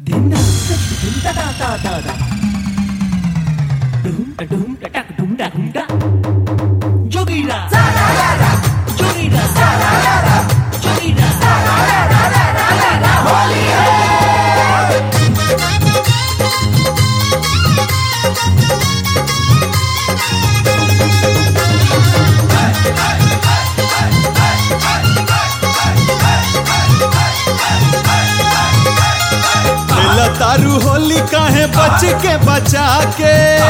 तारू होली काहे बच के बचा के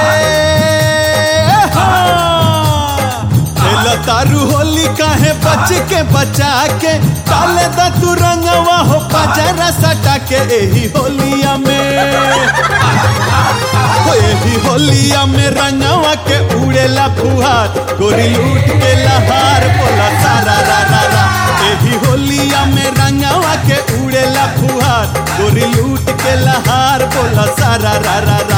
तारू होली काहे बच के बचा के डाले दा तू रंगवा हो पजरा सटा के एही होलिया में रंगवा के उड़ेला फुहार गोरी लूट के लहार बोला सारा रा रा रा। एही होलिया में रंगवा के उड़ेला फुहार गोरी लूट के लहार बोला सारा रा रा रा।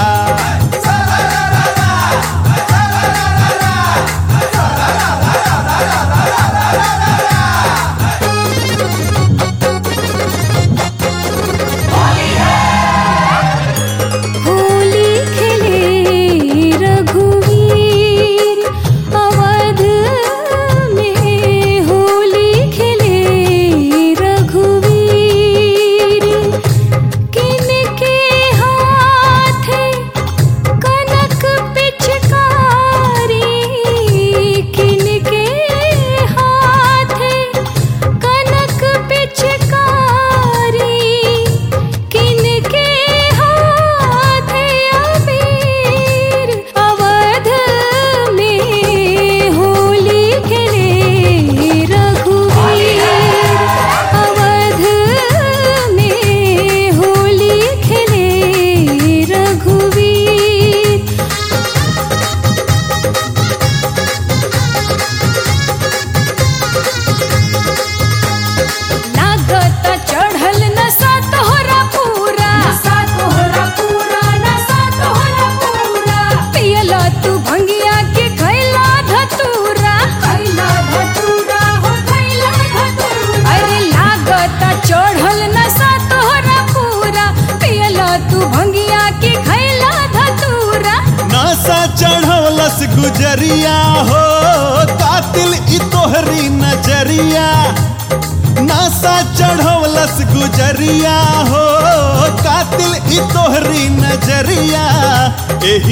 चढ़ौलस गुजरिया हो कातिल ई तोहरी नजरिया नासा चढ़ौलस गुजरिया हो कातिल ई तोहरी नजरिया एही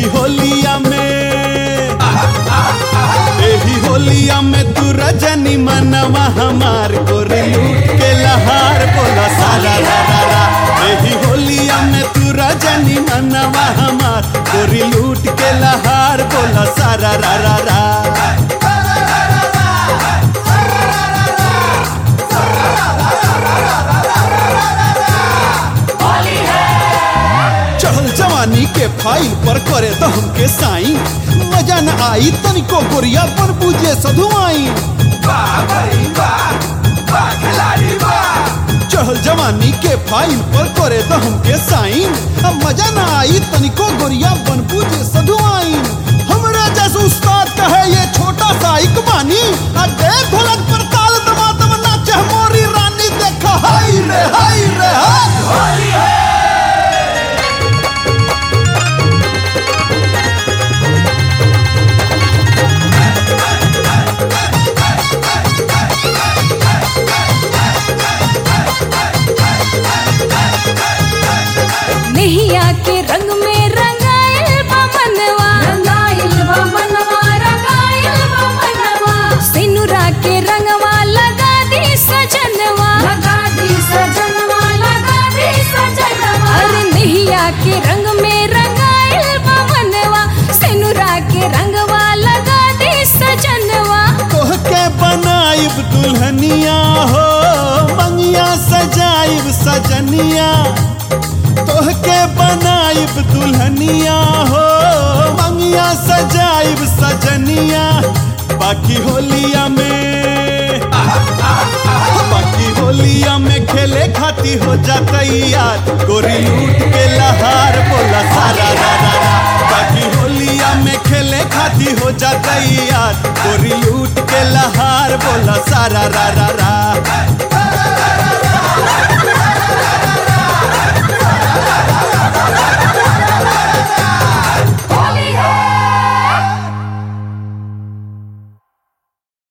होलिया में तू रजनी मनवा हमार गोरी लूट के लहार बोला सारा रा रा रा। एही होलिया में तू रजनी मनवा हमार गोरी लूट के लहार बोला सारा रा रा रा। चढ़ल जवानी के फाइल पर करे तो हमके साईं मजा न आई तनिको गोरिया पर बुझे सधुआई। चढ़ल जवानी के फाइल पर करे तो हमके साईं मजा न आई तनिको गोरिया बन बुझे सधुआई। हमरा जैसे उस्ताद कहे ये छोटा सा एक बानी ढोलक पर ताल दबा दबा नाचे मोरी रानी देखा हाय रे हाय रे हाय। नैया के रंग में रंगाइल बा मनवा सिनुरा के रंगवा लगा दी सजनवा अरे नैया के रंग में रंगाइल बा मनवा सिनुरा के रंगवा लगा दी सजनवा। तोह के बनाइब दुल्हनिया हो मंगिया सजाइब सजनिया तोह के बनाइब दुल्हनिया हो मंगिया सजाइब सजनिया। बाकी होलिया में खेले खाती हो जाता यार गोरी लूट के लहार बोला सारा रा रा रा। बाकी होलिया में खेले खाती हो जाता यार गोरी लूट के लहार बोला सारा रा रा रा।